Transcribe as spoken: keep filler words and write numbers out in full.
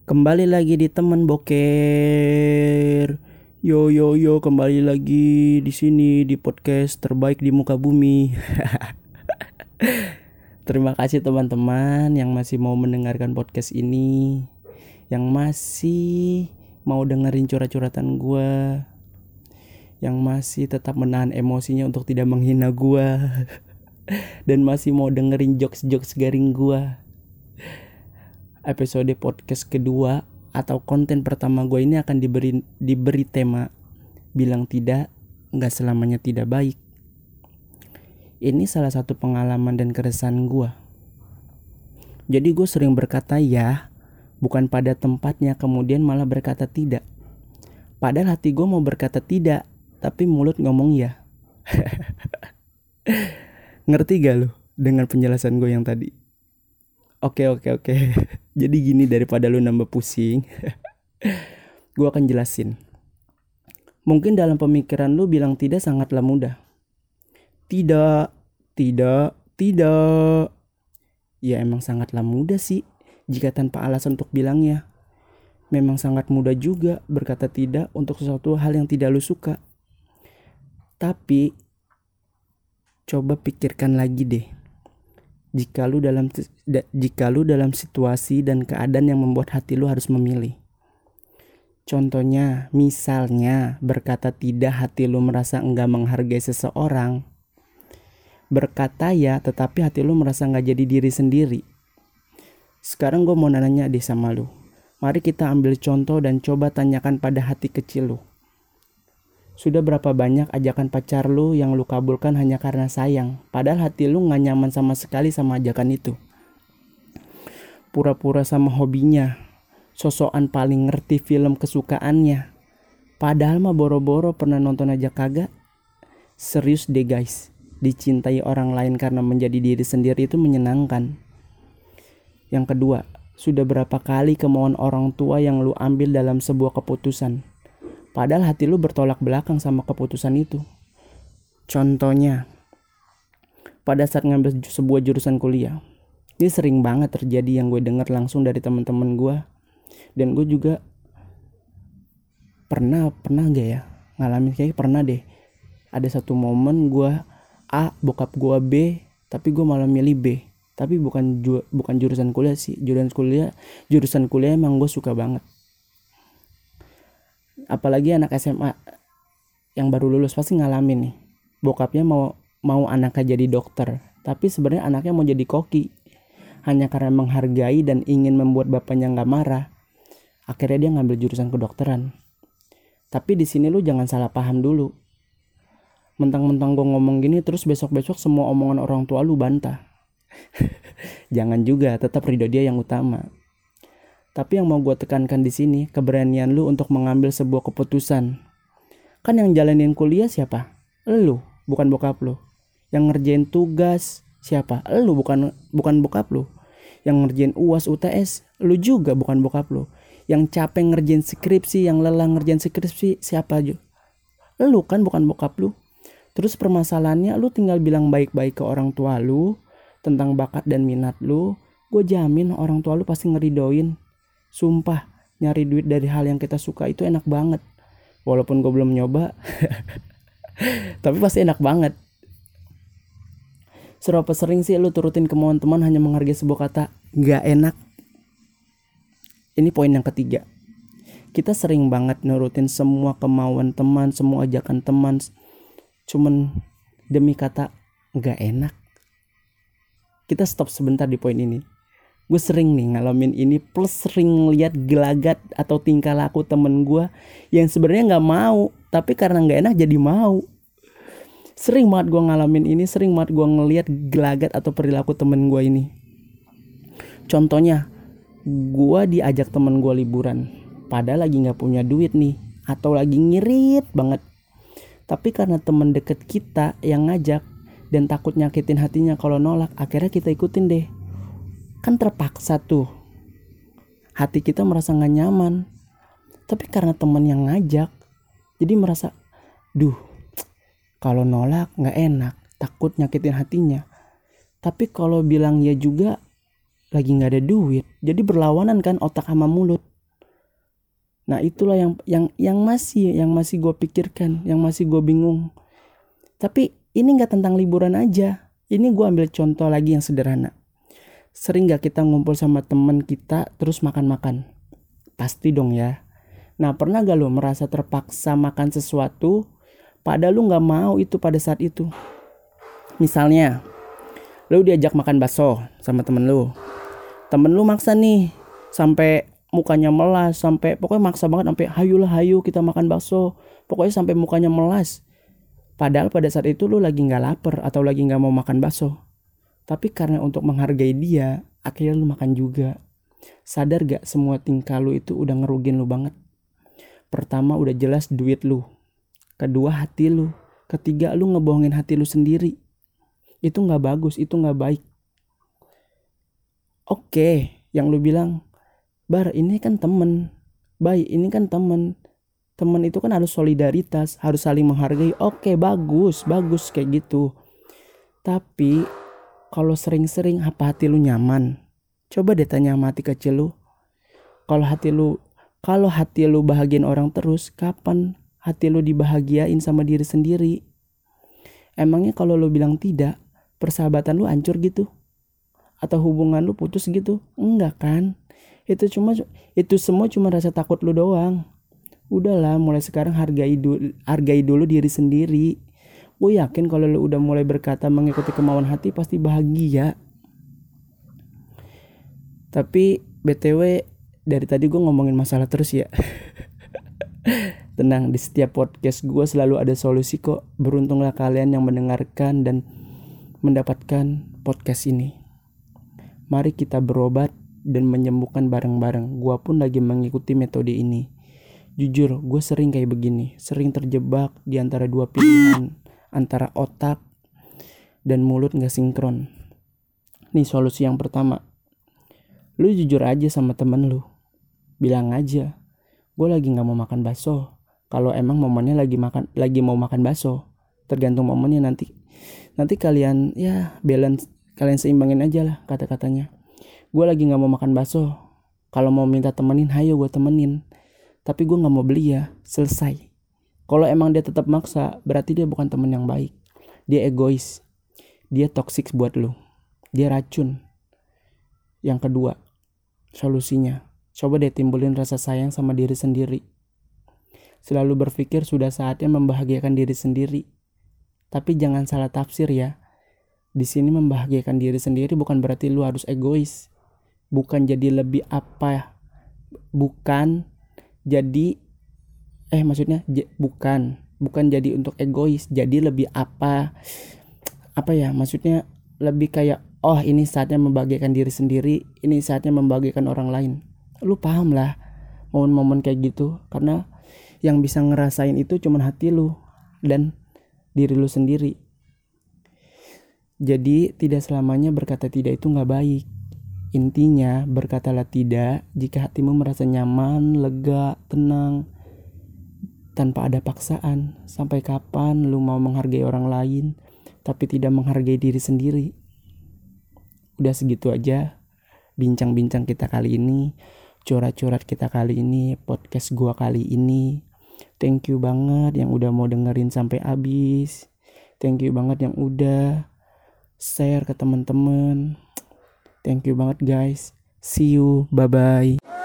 Kembali lagi di temen boker. Yo yo yo, kembali lagi di sini di podcast terbaik di muka bumi. Terima kasih teman-teman yang masih mau mendengarkan podcast ini, yang masih mau dengerin curhat-curhatan gua, yang masih tetap menahan emosinya untuk tidak menghina gua, dan masih mau dengerin jokes-jokes garing gua. Episode podcast kedua atau konten pertama gue ini akan diberi diberi tema bilang tidak nggak selamanya tidak baik. Ini salah satu pengalaman dan keresahan gue. Jadi gue sering berkata ya, bukan pada tempatnya, kemudian malah berkata tidak. Padahal hati gue mau berkata tidak, tapi mulut ngomong ya. Ngerti gak lo dengan penjelasan gue yang tadi? Oke oke oke. Jadi gini, daripada lu nambah pusing, gue akan jelasin. Mungkin dalam pemikiran lu bilang tidak sangatlah mudah. Tidak, tidak, tidak. Ya emang sangatlah mudah sih jika tanpa alasan untuk bilangnya. Memang sangat mudah juga berkata tidak untuk sesuatu hal yang tidak lu suka. Tapi coba pikirkan lagi deh. Jika lu dalam jika lu dalam situasi dan keadaan yang membuat hati lu harus memilih. Contohnya, misalnya berkata tidak hati lu merasa enggak menghargai seseorang. Berkata ya tetapi hati lu merasa enggak jadi diri sendiri. Sekarang gue mau nanya deh sama lu. Mari kita ambil contoh dan coba tanyakan pada hati kecil lu. Sudah berapa banyak ajakan pacar lu yang lu kabulkan hanya karena sayang, padahal hati lu gak nyaman sama sekali sama ajakan itu. Pura-pura sama hobinya, sosokan paling ngerti film kesukaannya, padahal mah boro-boro pernah nonton aja kagak. Serius deh guys, dicintai orang lain karena menjadi diri sendiri itu menyenangkan. Yang kedua, sudah berapa kali kemauan orang tua yang lu ambil dalam sebuah keputusan, padahal hati lu bertolak belakang sama keputusan itu. Contohnya, pada saat ngambil sebuah jurusan kuliah. Ini sering banget terjadi yang gue dengar langsung dari teman-teman gue. Dan gue juga pernah, pernah gak ya? Ngalamin kayak pernah deh. Ada satu momen gue A, bokap gue B, tapi gue malah milih B. Tapi bukan ju- bukan jurusan kuliah sih. Jurusan kuliah, jurusan kuliah emang gue suka banget. Apalagi anak S M A yang baru lulus pasti ngalamin nih. Bokapnya mau mau anaknya jadi dokter, tapi sebenarnya anaknya mau jadi koki. Hanya karena menghargai dan ingin membuat bapaknya nggak marah, akhirnya dia ngambil jurusan kedokteran. Tapi di sini lu jangan salah paham dulu. Mentang-mentang gue ngomong gini terus besok-besok semua omongan orang tua lu bantah. Jangan juga, tetap ridho dia yang utama. Tapi yang mau gue tekankan di sini, keberanian lu untuk mengambil sebuah keputusan. Kan yang jalanin kuliah siapa? Lu, bukan bokap lu. Yang ngerjain tugas siapa? Lu, bukan bukan bokap lu. Yang ngerjain U A S U T S, lu juga bukan bokap lu. Yang capek ngerjain skripsi, yang lelah ngerjain skripsi siapa aja? Lu kan bukan bokap lu. Terus permasalahannya lu tinggal bilang baik-baik ke orang tua lu tentang bakat dan minat lu. Gue jamin orang tua lu pasti ngeridoin. Sumpah, nyari duit dari hal yang kita suka itu enak banget. Walaupun gue belum nyoba, tapi pasti enak banget. Seberapa sering sih lu turutin kemauan teman hanya menghargai sebuah kata gak enak? Ini poin yang ketiga. Kita sering banget nurutin semua kemauan teman, semua ajakan teman, cuman demi kata gak enak. Kita stop sebentar di poin ini. Gue sering nih ngalamin ini, plus sering lihat gelagat atau tingkah laku temen gue yang sebenarnya nggak mau, tapi karena nggak enak jadi mau. Sering banget gue ngalamin ini, sering banget gue ngelihat gelagat atau perilaku temen gue ini. Contohnya, gue diajak temen gue liburan, padahal lagi nggak punya duit nih, atau lagi ngirit banget. Tapi karena temen deket kita yang ngajak dan takut nyakitin hatinya kalau nolak, akhirnya kita ikutin deh. Kan terpaksa tuh, hati kita merasa gak nyaman. Tapi karena teman yang ngajak, jadi merasa, duh, kalau nolak gak enak, takut nyakitin hatinya. Tapi kalau bilang ya juga, lagi gak ada duit. Jadi berlawanan kan otak sama mulut. Nah itulah yang yang yang masih yang masih gue pikirkan, yang masih gue bingung. Tapi ini nggak tentang liburan aja. Ini gue ambil contoh lagi yang sederhana. Sering nggak kita ngumpul sama teman kita terus makan-makan? Pasti dong ya. Nah pernah gak lo merasa terpaksa makan sesuatu padahal lu nggak mau itu pada saat itu? Misalnya, lu diajak makan bakso sama temen lu. Temen lu maksa nih sampai mukanya melas, sampai pokoknya maksa banget sampai hayulah hayu kita makan bakso. Pokoknya sampai mukanya melas. Padahal pada saat itu lu lagi nggak lapar atau lagi nggak mau makan bakso. Tapi karena untuk menghargai dia, akhirnya lu makan juga. Sadar gak semua tingkah lu itu udah ngerugin lu banget? Pertama udah jelas duit lu. Kedua hati lu. Ketiga lu ngebohongin hati lu sendiri. Itu gak bagus, itu gak baik. Oke, yang lu bilang, Bar ini kan temen. Baik, ini kan temen. Temen itu kan harus solidaritas, harus saling menghargai. Oke, bagus, bagus kayak gitu. Tapi kalau sering-sering apa hati lu nyaman? Coba deh tanya sama hati kecil lu. Kalau hati lu kalau hati lu bahagiain orang terus, kapan hati lu dibahagiain sama diri sendiri? Emangnya kalau lu bilang tidak, persahabatan lu hancur gitu? Atau hubungan lu putus gitu? Enggak kan? Itu cuma itu semua cuma rasa takut lu doang. Udahlah, mulai sekarang hargai dulu, hargai dulu diri sendiri. Gue yakin kalau lu udah mulai berkata mengikuti kemauan hati pasti bahagia. Tapi B T W dari tadi gue ngomongin masalah terus ya. Tenang, di setiap podcast gue selalu ada solusi kok. Beruntunglah kalian yang mendengarkan dan mendapatkan podcast ini. Mari kita berobat dan menyembuhkan bareng-bareng. Gue pun lagi mengikuti metode ini. Jujur, gue sering kayak begini. Sering terjebak di antara dua pilihan. Antara otak dan mulut gak sinkron. Nih solusi yang pertama. Lu jujur aja sama temen lu. Bilang aja, gue lagi gak mau makan bakso. Kalau emang momennya lagi makan, lagi mau makan bakso. Tergantung momennya nanti. Nanti kalian ya balance, kalian seimbangin aja lah kata-katanya. Gue lagi gak mau makan bakso. Kalau mau minta temenin, hayo gue temenin. Tapi gue gak mau beli ya, selesai. Kalau emang dia tetap maksa, berarti dia bukan temen yang baik. Dia egois. Dia toksik buat lu. Dia racun. Yang kedua, solusinya, coba deh timbulin rasa sayang sama diri sendiri. Selalu berpikir sudah saatnya membahagiakan diri sendiri. Tapi jangan salah tafsir ya. Di sini membahagiakan diri sendiri bukan berarti lu harus egois. Bukan jadi lebih apa. Bukan jadi eh maksudnya j- bukan bukan jadi untuk egois, jadi lebih apa apa ya maksudnya lebih kayak oh ini saatnya membahagiakan diri sendiri, ini saatnya membahagiakan orang lain. Lu paham lah momen-momen kayak gitu, karena yang bisa ngerasain itu cuma hati lu dan diri lu sendiri. Jadi tidak selamanya berkata tidak itu gak baik. Intinya berkatalah tidak jika hatimu merasa nyaman, lega, tenang, tanpa ada paksaan. Sampai kapan lu mau menghargai orang lain tapi tidak menghargai diri sendiri? Udah segitu aja bincang-bincang kita kali ini, curhat-curhat kita kali ini, podcast gua kali ini. Thank you banget yang udah mau dengerin sampai habis. Thank you banget yang udah share ke teman-teman. Thank you banget guys. See you. Bye-bye.